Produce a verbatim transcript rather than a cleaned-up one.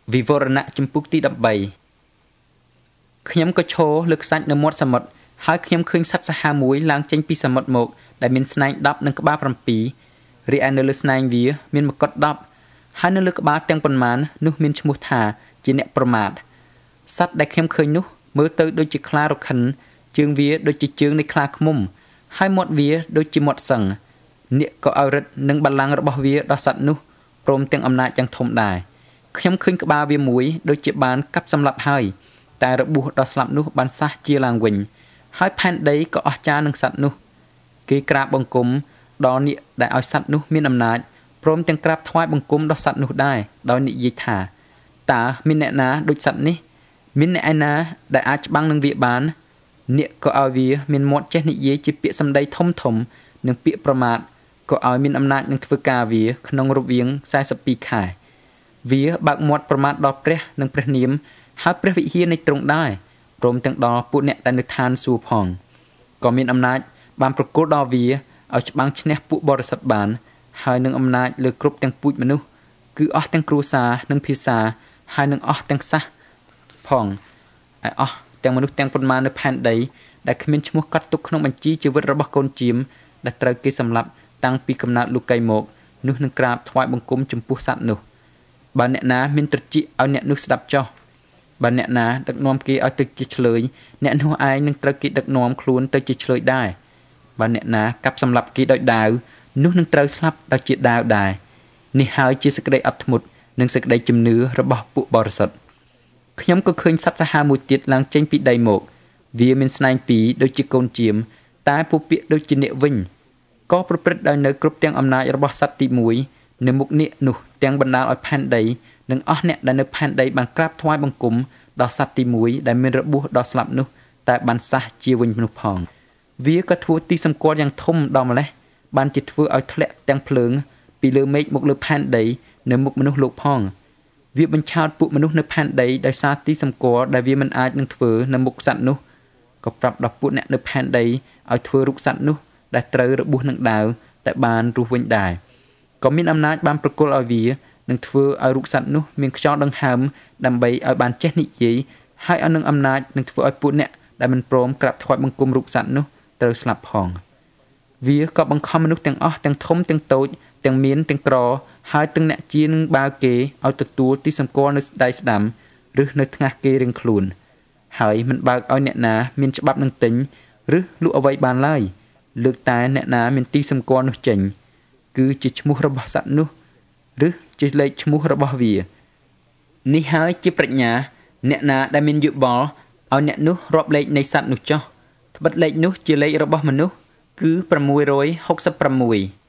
វិវរណៈចំពុកទីដប់បីខ្ញុំក៏ឈរលើខ្សាច់នៅមាត់សមុទ្រហើយខ្ញុំឃើញសត្វសាហាវមួយឡើងចេញពីសមុទ្រមកដែលមានស្នែងដប់និងក្បាលប្រាំពីររីឯនៅលើស្នែងវាមានមកុដដប់ហើយនៅលើក្បាលទាំងប៉ុន្មាននោះមានឈ្មោះថាជាអ្នកប្រមាថសត្វដែលខ្ញុំឃើញនោះមើលទៅដូចជាខ្លារខិនជើងវាដូចជាជើងនៃខ្លាឃ្មុំហើយមាត់វាដូចជាមាត់សឹងនាគក៏ឲ្យរិទ្ធនឹងបល្ល័ង្ករបស់វាដល់សត្វនោះព្រមទាំងអំណាចយ៉ាងធំដែរខ្ញុំឃើញក្បាលវាមួយដូចជាបានកាប់សម្លាប់ហើយតែរបួសដល់ស្លាប់នោះបានសះជាឡើងវិញហើយផែនដីក៏អស្ចារ្យនឹងសត្វនោះគេក្រាបបង្គំដល់នាគដែលឲ្យសត្វនោះមានអំណាចព្រមទាំងក្រាបថ្វាយបង្គំដល់សត្វនោះដែរដោយនិយាយថាតើមានអ្នកណាដូចសត្វនេះមានអ្នកឯណាដែលអាចច្បាំងនឹងវាបាននាគក៏ឲ្យវាមានមាត់ចេះនិយាយជាពាក្យសម្ដីធំធំនិងពាក្យប្រមាថក៏ឲ្យមានអំណាចនឹងធ្វើការវាក្នុងរវាងសែសិបពីរខែវាបើកមាត់ប្រមាថដល់ព្រះនិងព្រះនាមហើយព្រះវិហារនៃទ្រង់ដែរព្រមទាំងដល់ពួកអ្នកដែលនៅឋានសួគ៌ផងក៏មានអំណាចបានប្រគល់ដល់វាឲ្យច្បាំងឈ្នះពួកបរិសុទ្ធបានហើយនឹងអំណាចលើគ្រប់ទាំងពូជមនុស្សគឺអស់ទាំងគ្រួសារនិងភាសាហើយនឹងអស់ទាំងសាសផងហើយអស់ទាំងមនុស្សទាំងប៉ុន្មាននៅផែនដីដែលគ្មានឈ្មោះកត់ទុកក្នុងបញ្ជីជីវិតរបស់កូនជាមដែលត្រូវគេសម្លាប់តាំងពីកំណើតលោកីមកនោះនឹងក្រាបថ្វាយបង្គំចំពោះសត្វនោះបើអ្នកណាមានត្រចៀកឲ្យអ្នកនោះស្ដាប់ចោះបើអ្នកណាដឹកនាំគេឲ្យទៅជាឆ្លើយអ្នកនោះឯងនឹងត្រូវគេដឹកនាំខ្លួនទៅជាឆ្លើយដែរបើអ្នកណាកាប់សម្លាប់គេដោយដាវនោះនឹងត្រូវស្លាប់ដោយជាដាវដែរនេះហើយជាសេចក្តីអត់ធ្មត់និងសេចក្តីជំនឿរបស់ពួកបរិសុទ្ធខ្ញុំក៏ឃើញសត្វសាហាវមួយទៀតឡើងចេញពីដីមកវាមានស្នែងពីរដូចជាកូនជាមតែពុពាកដូចជានាគវិញក៏ប្រព្រឹត្តដោយនៅគ្រប់ទាំងអំណាចរបស់សត្វទីមួយនៅមុខនាគនោះទាំងបណ្ដាលឲ្យផែនដីនិងអស់អ្នកដែលនៅផែនដីបានក្រាបថ្វាយបង្គំដល់សត្វទីមួយដែលមានរបួសដល់ស្លាប់នោះតែបានសះជាវិញមនុស្សផងវាក៏ធ្វើទីសម្គាល់យ៉ាងធំដល់ម្លេះបានជាធ្វើឲ្យធ្លាក់ទាំងភ្លើងពីលើមេឃមកលើផែនដីនៅមុខមនុស្សលោកផងវាបញ្ឆោតពួកមនុស្សនៅផែនដីដោយសារទីសម្គាល់ដែលវាមិនអាចនឹងធ្វើនៅមុខសត្វនោះក៏ប្រាប់ដល់ពួកអ្នកនៅផែនដីឲ្យធ្វើរូបសត្វនោះដែលត្រូវរបួសនឹងដាវតែបានរស់វិញដែរក៏មានអំណាចបានប្រគល់ឲ្យវានឹងធ្វើឲ្យរូបសត្វនោះមានខ្យល់ដង្ហើមដើម្បីឲ្យបានចេះនិយាយហើយឲ្យនឹងអំណាចនឹងធ្វើឲ្យពួកអ្នកដែលមិនព្រមក្រាបថ្វាយបង្គំរូបសត្វនោះត្រូវស្លាប់ផងវាក៏បង្ខំមនុស្សទាំងអស់ទាំងធំទាំងតូចទាំងមានទាំងក្រហើយទាំងអ្នកជានឹងបាវគេឲ្យទទួលទីសម្គាល់នៅដៃស្ដាំឬនៅថ្ងាសគេរៀងខ្លួនហើយមិនបើកឲ្យអ្នកណាមានច្បាប់នឹងទិញឬលក់អ្វីបានឡើយលើកតែអ្នកណាមានទីសម្គាល់នោះចេញគឺជាឈ្មោះរបស់សត្វនោះឬជាលេខឈ្មោះរបស់វានេះហើយជាប្រាជ្ញាអ្នកណាដែលមានយោបល់ឲ្យអ្នកនោះរាប់លេខនៃសត្វនោះចោះត្បិតលេខនោះជាលេខរបស់មនុស្សគឺប្រាំមួយរយហុកសិបប្រាំមួយ